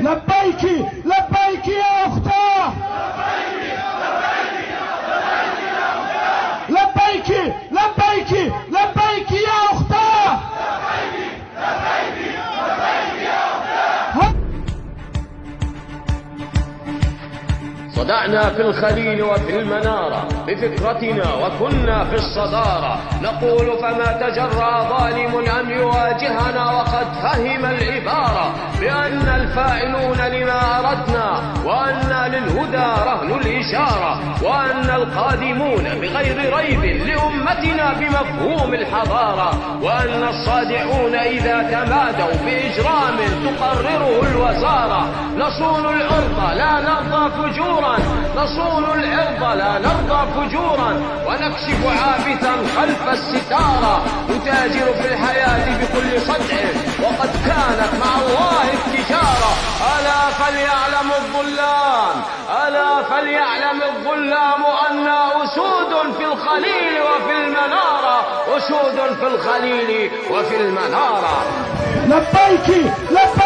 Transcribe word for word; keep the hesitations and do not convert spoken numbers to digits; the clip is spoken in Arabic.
لبيك لبيك يا أختاه، لبيك لبيك لبيك يا أختاه. صدعنا في الخليل وفي المنارة بفكرتنا وكنا في الصدارة، نقول فما تجرأ ظالم أن يواجهنا وقد فهم العبارة بأن الفاعلون لما أردنا، وأن للهدى رهن الإشارة، وأن القادمون بغير ريب لأمتنا بمفهوم الحضارة، وأن الصادعون إذا تمادوا بإجرام تقرره الوزارة. نصون العرض لا نرضى فجورا، نصون العرض لا نرضى فجورا، ونكشف عابثا خلف الستارة، نتاجر في الحياة بكل صدع وقد كانت مع الله التجارة. ألا فليعلم الظلام، ألا فليعلم الظلام أنا أسود في الخليل وفي المنارة، أسود في الخليل وفي المنارة. لبيك لبيك